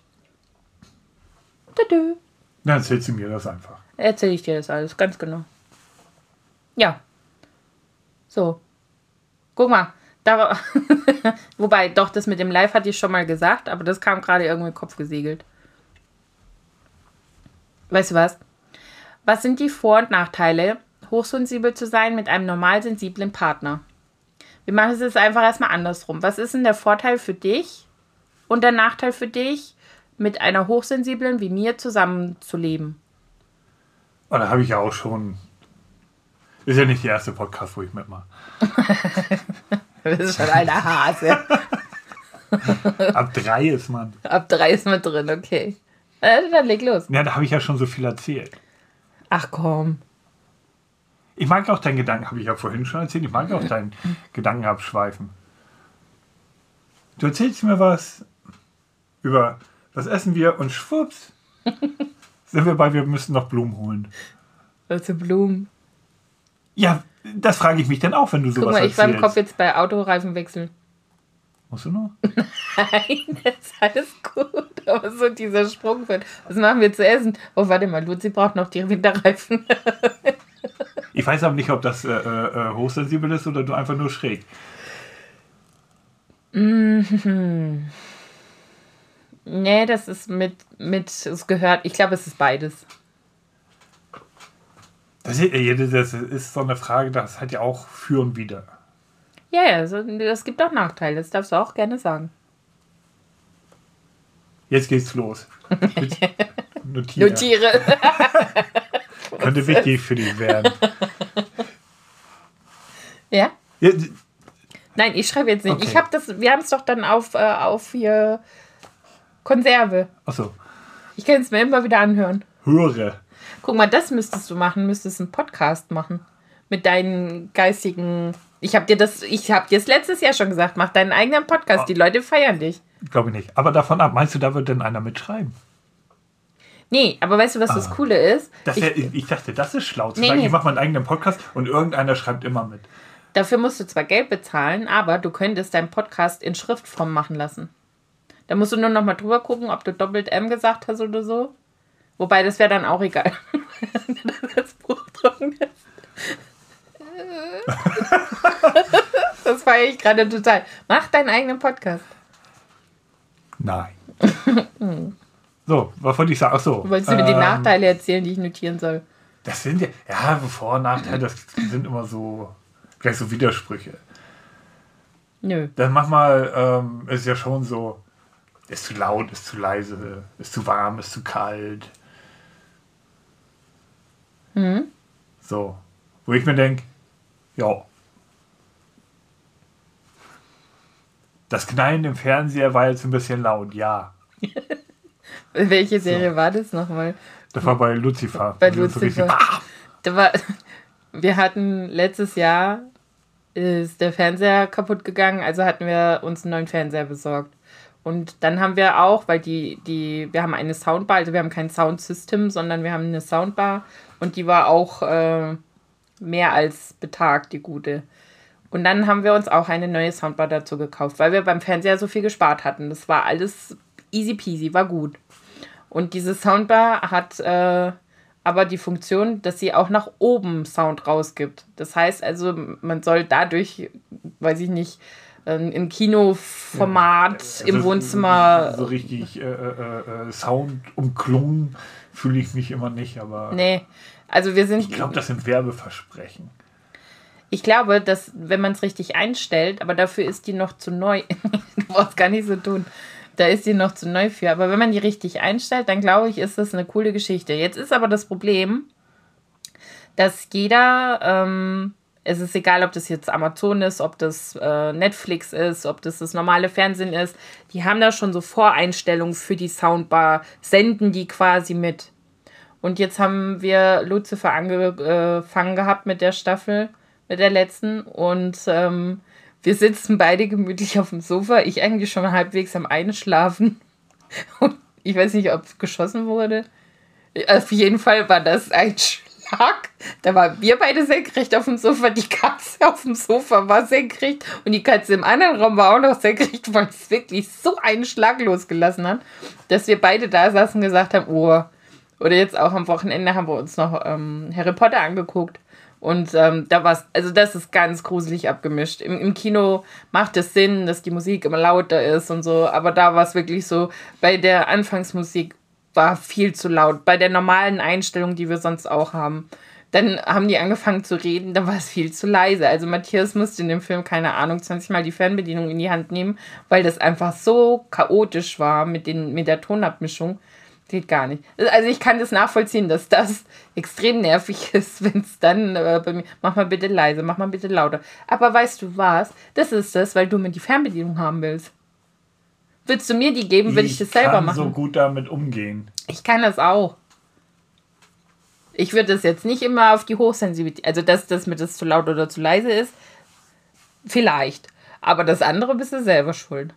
Dann erzählst du mir das einfach. erzähle ich dir das alles, ganz genau. Ja. So. Guck mal. Da war wobei, doch, das mit dem Live hatte ich schon mal gesagt, aber das kam gerade irgendwie in den Kopf gesegelt. Weißt du was? Was sind die Vor- und Nachteile, hochsensibel zu sein mit einem normal sensiblen Partner? Wir machen es jetzt einfach erstmal andersrum. Was ist denn der Vorteil für dich und der Nachteil für dich, mit einer Hochsensiblen wie mir zusammenzuleben? Oh, da habe ich ja auch schon. Ist ja nicht der erste Podcast, wo ich mitmache. Das ist schon ein Hase. Ab 3 ist man. Ab 3 ist man drin, okay. Dann leg los. Ja, da habe ich ja schon so viel erzählt. Ach komm. Ich mag auch deinen Gedanken, habe ich ja vorhin schon erzählt, ich mag auch deinen Gedanken abschweifen. Du erzählst mir was über, was essen wir und schwupps, sind wir wir müssen noch Blumen holen. Also Blumen. Ja, das frage ich mich dann auch, wenn du sowas Guck mal, ich erzählst. war im Kopf jetzt bei Autoreifen wechseln. Musst du noch? Nein, das ist alles gut. Aber so dieser Sprung wird. Was machen wir zu essen? Oh, warte mal, Luzi braucht noch die Winterreifen. Ich weiß aber nicht, ob das hochsensibel ist oder du einfach nur schräg. Nee, das ist es gehört, ich glaube, es ist beides. Das ist so eine Frage, das hat ja auch für und wider. Ja, es gibt auch Nachteile, das darfst du auch gerne sagen. Jetzt geht's los. Notiere. Könnte wichtig für dich werden. Ja? Ja, Nein, ich schreibe jetzt nicht. Okay. Wir haben es doch dann auf hier Konserve. achso, Ich kann es mir immer wieder anhören. höre. Guck mal, das müsstest du machen, müsstest einen Podcast machen. Mit deinen geistigen. Ich hab dir das letztes Jahr schon gesagt, mach deinen eigenen Podcast, die Leute feiern dich. Glaube ich nicht. Aber davon ab, meinst du, da wird denn einer mitschreiben? Nee, aber weißt du, was das Coole ist? Ich dachte, das ist schlau. Zu Nee, sagen, nee. ich mache meinen eigenen Podcast und irgendeiner schreibt immer mit. Dafür musst du zwar Geld bezahlen, aber du könntest deinen Podcast in Schriftform machen lassen. Da musst du nur noch mal drüber gucken, ob du doppelt M gesagt hast oder so. Wobei, das wäre dann auch egal. Das Buch drucken ist. Das feiere ich gerade total. Mach deinen eigenen Podcast. Nein. So, was wollte ich sagen? Achso. Wolltest du mir die Nachteile erzählen, die ich notieren soll? Das sind ja, Vor- und Nachteile, das sind immer so, gleich so Widersprüche. Nö. Dann manchmal ist ja schon so, ist zu laut, ist zu leise, ist zu warm, ist zu kalt. So, wo ich mir denke, ja, das Knallen im Fernseher war jetzt ein bisschen laut, ja. Welche Serie war das nochmal? Das war bei Lucifer. Bei Also so Lucifer. richtig, Wir hatten letztes Jahr, ist der Fernseher kaputt gegangen, also hatten wir uns einen neuen Fernseher besorgt. Und dann haben wir auch, weil wir haben eine Soundbar, also wir haben kein Soundsystem, sondern wir haben eine Soundbar und die war auch mehr als betagt, die gute. Und dann haben wir uns auch eine neue Soundbar dazu gekauft, weil wir beim Fernseher so viel gespart hatten. Das war alles easy peasy, war gut. Und diese Soundbar hat aber die Funktion, dass sie auch nach oben Sound rausgibt. Das heißt also, man soll dadurch, weiß ich nicht, im Kinoformat im Wohnzimmer. So richtig Sound umklungen fühle ich mich immer nicht, aber Nee, also wir sind. ich glaube, das sind Werbeversprechen. Ich glaube, dass, wenn man es richtig einstellt, aber dafür ist die noch zu neu. Du brauchst gar nicht so tun. Da ist die noch zu neu für. Aber wenn man die richtig einstellt, dann glaube ich, ist das eine coole Geschichte. Jetzt ist aber das Problem, dass jeder, es ist egal, ob das jetzt Amazon ist, ob das Netflix ist, ob das normale Fernsehen ist, die haben da schon so Voreinstellungen für die Soundbar, senden die quasi mit. Und jetzt haben wir Lucifer angefangen gehabt mit der Staffel, mit der letzten. Und wir sitzen beide gemütlich auf dem Sofa. Ich eigentlich schon halbwegs am Einschlafen. Und ich weiß nicht, ob es geschossen wurde. Auf jeden Fall war das ein Schlag Tag, da waren wir beide senkrecht auf dem Sofa, die Katze auf dem Sofa war senkrecht und die Katze im anderen Raum war auch noch senkrecht, weil es wirklich so einen Schlag losgelassen hat, dass wir beide da saßen und gesagt haben, oh, oder jetzt auch am Wochenende haben wir uns noch Harry Potter angeguckt. Und da war's, also das ist ganz gruselig abgemischt. Im Kino macht es Sinn, dass die Musik immer lauter ist und so, aber da war es wirklich so, bei der Anfangsmusik war viel zu laut. Bei der normalen Einstellung, die wir sonst auch haben. Dann haben die angefangen zu reden, dann war es viel zu leise. Also Matthias musste in dem Film, keine Ahnung, 20 Mal die Fernbedienung in die Hand nehmen, weil das einfach so chaotisch war mit der Tonabmischung. Geht gar nicht. Also ich kann das nachvollziehen, dass das extrem nervig ist, wenn es dann bei mir, mach mal bitte leise, mach mal bitte lauter. Aber weißt du was? Das ist das, weil du mir die Fernbedienung haben willst. Willst du mir die geben, will ich das selber machen. Ich kann so gut damit umgehen. Ich kann das auch. Ich würde das jetzt nicht immer auf die Hochsensibilität, also dass mir das zu laut oder zu leise ist, vielleicht. Aber das andere bist du selber schuld.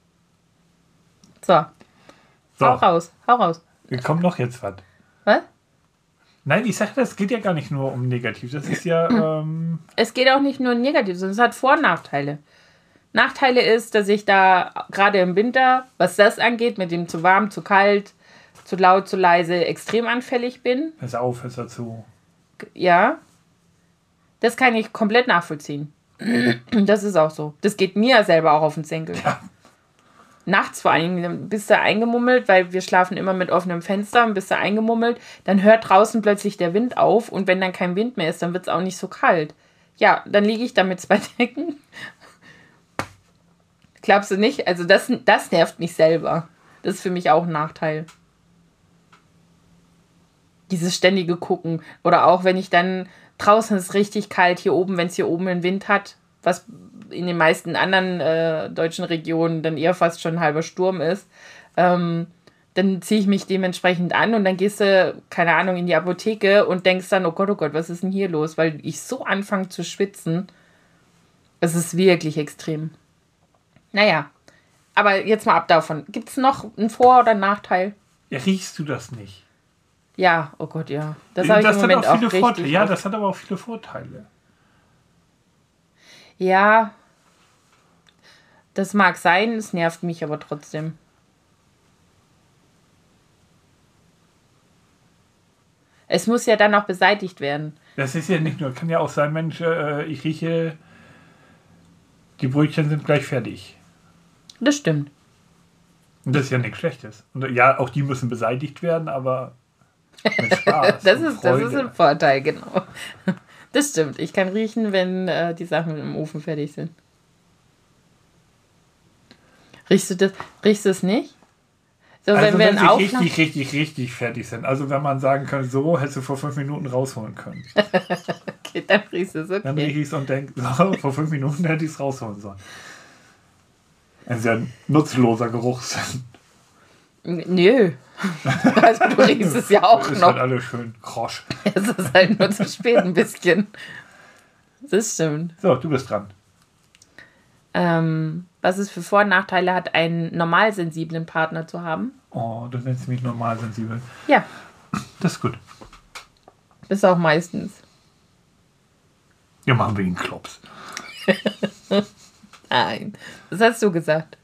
So. Hau raus. Wie kommt noch jetzt was? Was? Nein, ich sage, das geht ja gar nicht nur um negativ. Das ist ja... Es geht auch nicht nur um negativ, sondern es hat Vor- und Nachteile. Nachteile ist, dass ich da gerade im Winter, was das angeht, mit dem zu warm, zu kalt, zu laut, zu leise, extrem anfällig bin. Hör auf, hör zu. Ja. Das kann ich komplett nachvollziehen. Das ist auch so. Das geht mir selber auch auf den Senkel. Ja. Nachts vor allem bist du eingemummelt, weil wir schlafen immer mit offenem Fenster und bist du eingemummelt, dann hört draußen plötzlich der Wind auf und wenn dann kein Wind mehr ist, dann wird es auch nicht so kalt. Ja, dann liege ich da mit 2 Decken. Glaubst du nicht? Also das nervt mich selber. Das ist für mich auch ein Nachteil. Dieses ständige Gucken. Oder auch wenn ich dann, draußen ist richtig kalt, hier oben, wenn es hier oben einen Wind hat, was in den meisten anderen deutschen Regionen dann eher fast schon ein halber Sturm ist, dann ziehe ich mich dementsprechend an und dann gehst du, keine Ahnung, in die Apotheke und denkst dann, oh Gott, was ist denn hier los? Weil ich so anfange zu schwitzen. Es ist wirklich extrem. Naja, aber jetzt mal ab davon. Gibt es noch einen Vor- oder einen Nachteil? Ja, riechst du das nicht? Ja, oh Gott, ja. Das habe ich im Moment auch richtig Vorteile. Ja, das hat aber auch viele Vorteile. Ja, das mag sein, es nervt mich aber trotzdem. Es muss ja dann auch beseitigt werden. Das ist ja nicht nur, kann ja auch sein, Mensch, ich rieche, die Brötchen sind gleich fertig. Das stimmt. Und das ist ja nichts Schlechtes. Und ja, auch die müssen beseitigt werden, aber mit Spaß. Das ist ein Vorteil, genau. Das stimmt. Ich kann riechen, wenn die Sachen im Ofen fertig sind. Riechst du es nicht? So, also wenn sie richtig fertig sind. Also wenn man sagen kann, so hättest du vor 5 Minuten rausholen können. Okay, dann riechst du es, okay. Dann riech ich es und denke, so, vor 5 Minuten hätte ich es rausholen sollen. Ein sehr nutzloser Geruchssinn. Nö. Also du riechst es ja auch ist noch. Halt alles schön krosch. Es ist halt nur zu spät ein bisschen. Das stimmt. So, du bist dran. Was es für Vor- und Nachteile hat, einen normalsensiblen Partner zu haben. Oh, du nennst mich normalsensibel. Ja. Das ist gut. Ist auch meistens. Ja, machen wir ihn Klops. Nein, das hast du gesagt.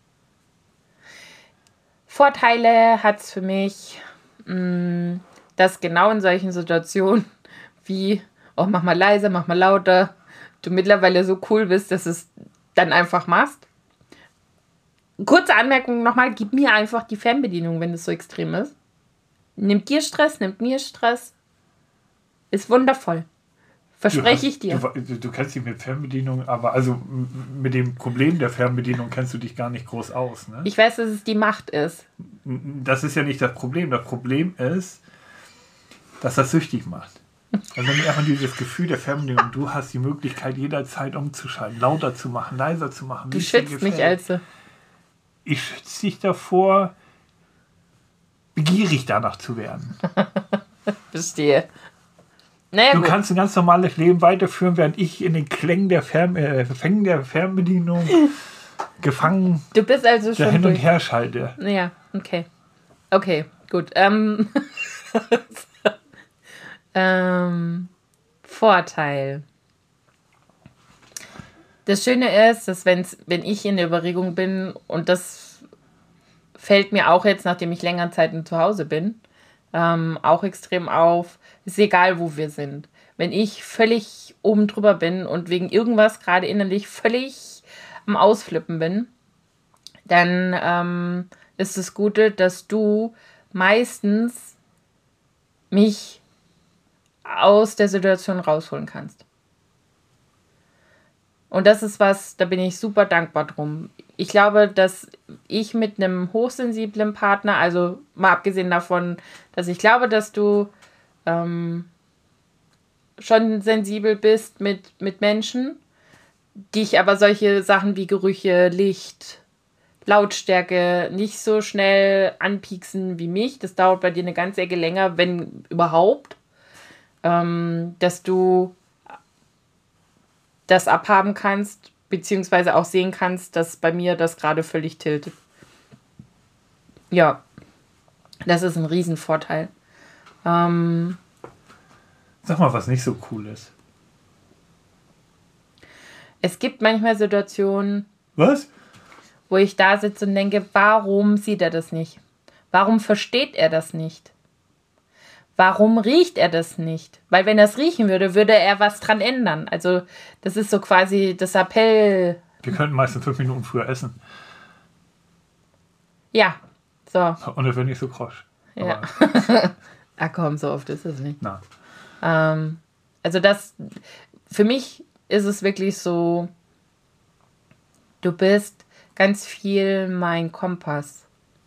Vorteile hat es für mich, dass genau in solchen Situationen wie, oh, mach mal leiser, mach mal lauter, du mittlerweile so cool bist, dass du es dann einfach machst. Kurze Anmerkung nochmal, gib mir einfach die Fernbedienung, wenn es so extrem ist. Nimmt dir Stress, nimmt mir Stress. Ist wundervoll. Verspreche ich dir. Du kennst dich mit Fernbedienung, aber also mit dem Problem der Fernbedienung kennst du dich gar nicht groß aus. Ne? Ich weiß, dass es die Macht ist. Das ist ja nicht das Problem. Das Problem ist, dass das süchtig macht. Also einfach dieses Gefühl der Fernbedienung, du hast die Möglichkeit jederzeit umzuschalten, lauter zu machen, leiser zu machen. Du schützt mich also. Ich schütze dich davor, begierig danach zu werden. Verstehe. Naja, du kannst ein ganz normales Leben weiterführen, während ich in den Klängen der Fängen der Fernbedienung gefangen du bist also schon hin und her schalte. Ja, okay. Okay, gut. Vorteil. Das Schöne ist, dass wenn ich in der Überregung bin, und das fällt mir auch jetzt, nachdem ich länger Zeit zu Hause bin, auch extrem auf, ist egal, wo wir sind. Wenn ich völlig oben drüber bin und wegen irgendwas gerade innerlich völlig am Ausflippen bin, dann ist das Gute, dass du meistens mich aus der Situation rausholen kannst. Und das ist was, da bin ich super dankbar drum. Ich glaube, dass ich mit einem hochsensiblen Partner, also mal abgesehen davon, dass ich glaube, dass du schon sensibel bist mit Menschen, dich aber solche Sachen wie Gerüche, Licht, Lautstärke nicht so schnell anpieksen wie mich. Das dauert bei dir eine ganze Ecke länger, wenn überhaupt. Dass du das abhaben kannst, beziehungsweise auch sehen kannst, dass bei mir das gerade völlig tiltet. Ja, das ist ein Riesenvorteil. Sag mal, was nicht so cool ist. Es gibt manchmal Situationen, Was? wo ich da sitze und denke, warum sieht er das nicht? Warum versteht er das nicht? Warum riecht er das nicht? Weil wenn er es riechen würde, würde er was dran ändern. Also das ist so quasi das Appell. Wir könnten meistens 5 Minuten früher essen. Ja, so. Und das wäre nicht so krosch. Ja. Ach komm, so oft ist es nicht. Na. Also das, für mich ist es wirklich so, du bist ganz viel mein Kompass.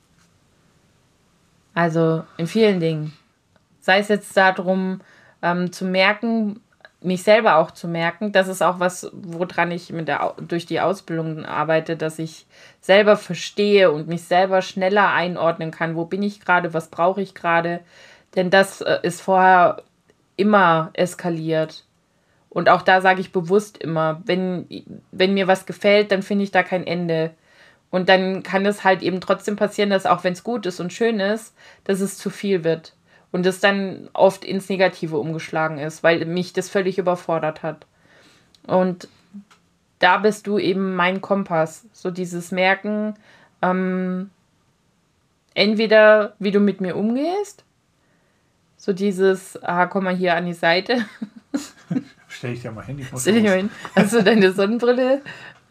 Also in vielen Dingen. Sei es jetzt darum, zu merken, mich selber auch zu merken. Das ist auch was, woran ich durch die Ausbildung arbeite, dass ich selber verstehe und mich selber schneller einordnen kann. Wo bin ich gerade? Was brauche ich gerade? Denn das ist vorher immer eskaliert. Und auch da sage ich bewusst immer, wenn mir was gefällt, dann finde ich da kein Ende. Und dann kann es halt eben trotzdem passieren, dass auch wenn es gut ist und schön ist, dass es zu viel wird. Und es dann oft ins Negative umgeschlagen ist, weil mich das völlig überfordert hat. Und da bist du eben mein Kompass. So dieses Merken, entweder wie du mit mir umgehst, so dieses, komm mal hier an die Seite. Stell ich dir mal hin. Stell dich mal hin. Hast du deine Sonnenbrille?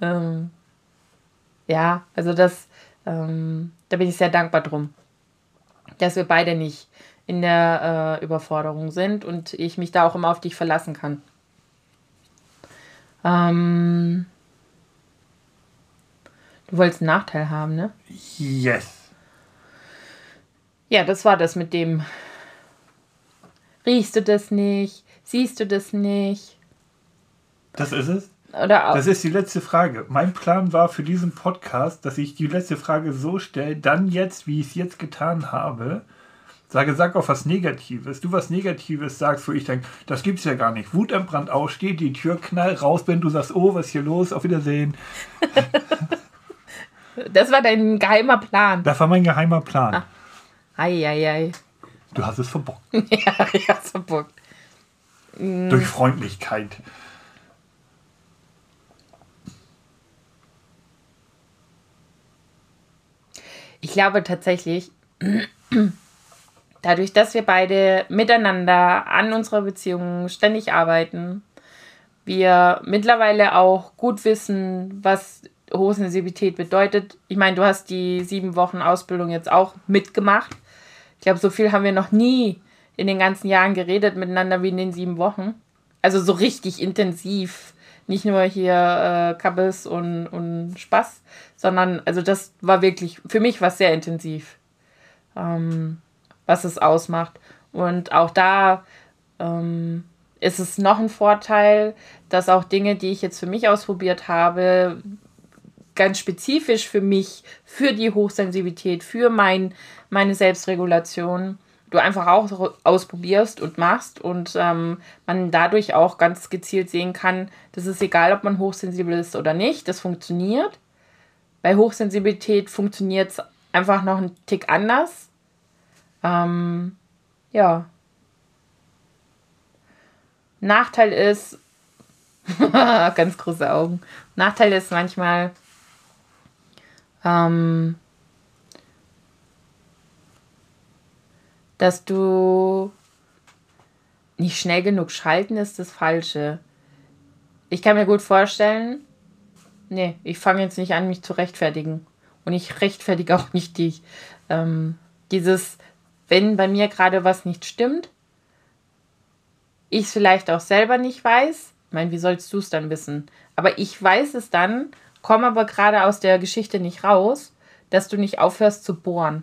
Ja, also das, da bin ich sehr dankbar drum, dass wir beide nicht in der Überforderung sind und ich mich da auch immer auf dich verlassen kann. Du wolltest einen Nachteil haben, ne? Yes. Ja, das war das mit dem, riechst du das nicht? Siehst du das nicht? Das ist es? Oder auch, Das ist die letzte Frage. Mein Plan war für diesen Podcast, dass ich die letzte Frage so stelle, dann jetzt, wie ich es jetzt getan habe, sag auch was Negatives. Du was Negatives sagst, wo ich denke, das gibt's ja gar nicht. Wutentbrannt aussteht, die Tür knallt raus, wenn du sagst, oh, was ist hier los, auf Wiedersehen. das war dein geheimer Plan. Das war mein geheimer Plan. Ei. Du hast es verbockt. Ja, ich hab's verbockt. Durch Freundlichkeit. Ich glaube tatsächlich, dadurch, dass wir beide miteinander an unserer Beziehung ständig arbeiten, wir mittlerweile auch gut wissen, was Hochsensibilität bedeutet. Ich meine, du hast die 7 Wochen Ausbildung jetzt auch mitgemacht. Ich glaube, so viel haben wir noch nie in den ganzen Jahren geredet miteinander wie in den 7 Wochen. Also so richtig intensiv. Nicht nur hier Kabbes und Spaß, sondern also das war wirklich, für mich war es sehr intensiv, was es ausmacht. Und auch da ist es noch ein Vorteil, dass auch Dinge, die ich jetzt für mich ausprobiert habe, ganz spezifisch für mich, für die Hochsensibilität, für meine Selbstregulation, du einfach auch ausprobierst und machst und man dadurch auch ganz gezielt sehen kann, das ist egal, ob man hochsensibel ist oder nicht, das funktioniert. Bei Hochsensibilität funktioniert es einfach noch einen Tick anders. Ja. Nachteil ist, ganz große Augen, Nachteil ist manchmal, dass du nicht schnell genug schalten ist das Falsche. Ich kann mir gut vorstellen, nee, ich fange jetzt nicht an, mich zu rechtfertigen. Und ich rechtfertige auch nicht dich. Wenn bei mir gerade was nicht stimmt, ich es vielleicht auch selber nicht weiß, ich meine, wie sollst du es dann wissen? Aber ich weiß es dann, komme aber gerade aus der Geschichte nicht raus, dass du nicht aufhörst zu bohren.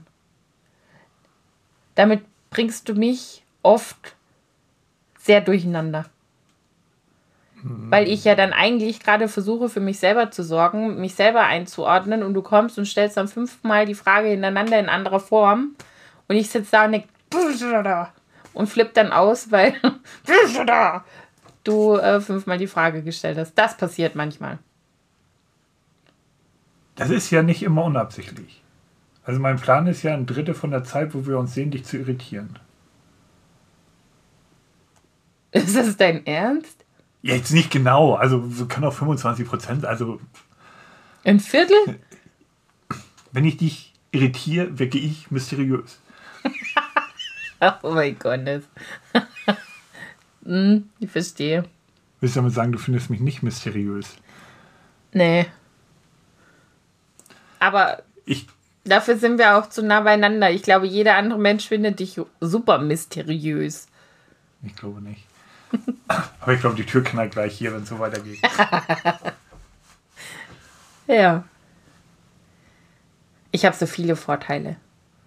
Damit bringst du mich oft sehr durcheinander. Weil ich ja dann eigentlich gerade versuche, für mich selber zu sorgen, mich selber einzuordnen und du kommst und stellst dann 5-mal die Frage hintereinander in anderer Form und ich sitze da und denk, und flipp dann aus, weil du 5-mal die Frage gestellt hast. Das passiert manchmal. Das ist ja nicht immer unabsichtlich. Also mein Plan ist ja, 1/3 von der Zeit, wo wir uns sehen, dich zu irritieren. Ist das dein Ernst? Ja, jetzt nicht genau, also wir können auch 25%, also... 1/4? Wenn ich dich irritiere, wirke ich mysteriös. Oh mein Gott. Ich verstehe. Willst du damit sagen, du findest mich nicht mysteriös? Nee. Aber dafür sind wir auch zu nah beieinander. Ich glaube, jeder andere Mensch findet dich super mysteriös. Ich glaube nicht. Aber ich glaube, die Tür knallt gleich hier, wenn es so weitergeht. Ja. Ich habe so viele Vorteile.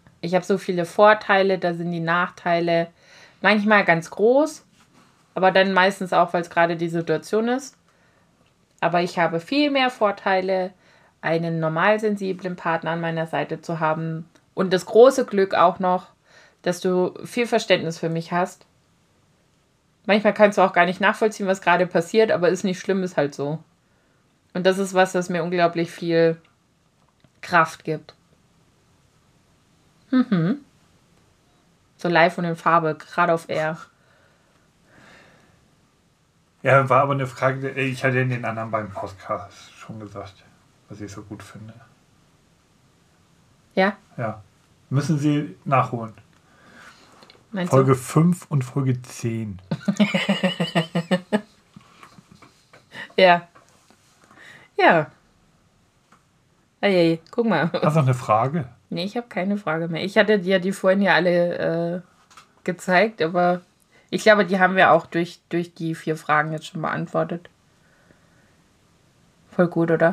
Da sind die Nachteile manchmal ganz groß, aber dann meistens auch, weil es gerade die Situation ist. Aber ich habe viel mehr Vorteile, einen normal sensiblen Partner an meiner Seite zu haben und das große Glück auch noch, dass du viel Verständnis für mich hast. Manchmal kannst du auch gar nicht nachvollziehen, was gerade passiert, aber ist nicht schlimm, ist halt so. Und das ist was mir unglaublich viel Kraft gibt. So live und in Farbe, gerade auf Air. Ja, war aber eine Frage, ich hatte in den anderen beiden Podcasts schon gesagt, was ich so gut finde. Ja? Ja. Müssen Sie nachholen. Meinst Folge du? 5 und Folge 10. Ja. Ja. Hey, guck mal. Hast du noch eine Frage? Nee, ich habe keine Frage mehr. Ich hatte dir die vorhin ja alle gezeigt, aber ich glaube, die haben wir auch durch die 4 Fragen jetzt schon beantwortet. Voll gut, oder?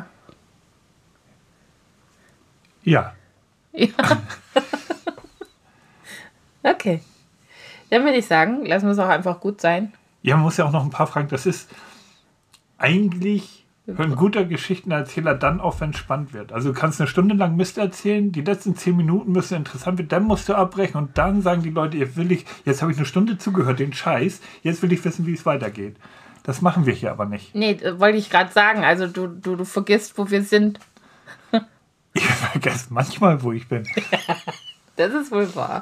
Ja. Ja. Okay. Dann würde ich sagen, lassen wir es auch einfach gut sein. Ja, man muss ja auch noch ein paar Fragen. Das ist eigentlich ein guter Geschichtenerzähler dann auf, wenn es spannend wird. Also du kannst 1 Stunde lang Mist erzählen, die letzten 10 Minuten müssen interessant werden, dann musst du abbrechen und dann sagen die Leute, jetzt habe ich 1 Stunde zugehört, den Scheiß, jetzt will ich wissen, wie es weitergeht. Das machen wir hier aber nicht. Nee, wollte ich gerade sagen. Also du vergisst, wo wir sind. Ich vergesse manchmal, wo ich bin. Das ist wohl wahr.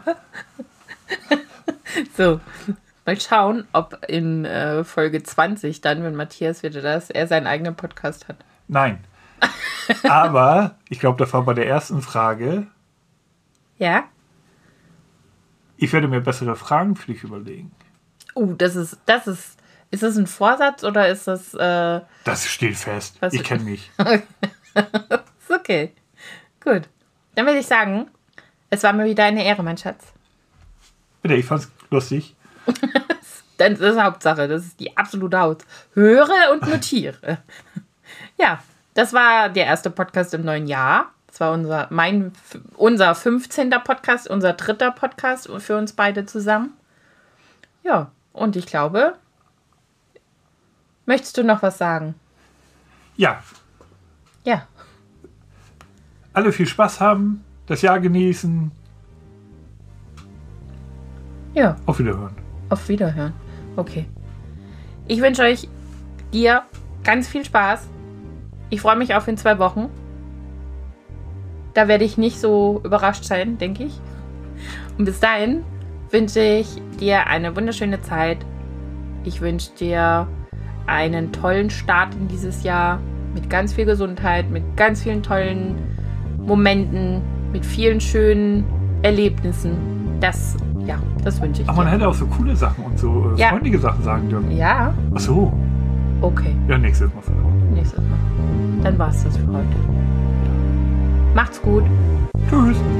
So, mal schauen, ob in Folge 20 dann, wenn Matthias wieder er seinen eigenen Podcast hat. Nein. Aber ich glaube, das war bei der ersten Frage. Ja? Ich werde mir bessere Fragen für dich überlegen. Ist das ein Vorsatz oder ist das... Das steht fest. Ich kenne mich. Ist okay. Gut. Dann würde ich sagen, es war mir wieder eine Ehre, mein Schatz. Bitte, ich fand's lustig. Das ist Hauptsache. Das ist die absolute Hauptsache. Höre und notiere. Ja, das war der erste Podcast im neuen Jahr. Das war unser 15. Podcast, unser 3. Podcast für uns beide zusammen. Ja, und ich glaube, möchtest du noch was sagen? Ja. Ja. Alle viel Spaß haben, das Jahr genießen. Ja. Auf Wiederhören. Auf Wiederhören. Okay. Ich wünsche dir ganz viel Spaß. Ich freue mich auf in 2 Wochen. Da werde ich nicht so überrascht sein, denke ich. Und bis dahin wünsche ich dir eine wunderschöne Zeit. Ich wünsche dir einen tollen Start in dieses Jahr mit ganz viel Gesundheit, mit ganz vielen tollen Momenten, mit vielen schönen Erlebnissen. Das wünsche ich dir. Aber man hätte auch so coole Sachen und so freundliche Sachen sagen dürfen. Ja. Ach so. Okay. Ja, nächstes Mal vielleicht. Nächstes Mal. Dann war's das für heute. Macht's gut. Tschüss.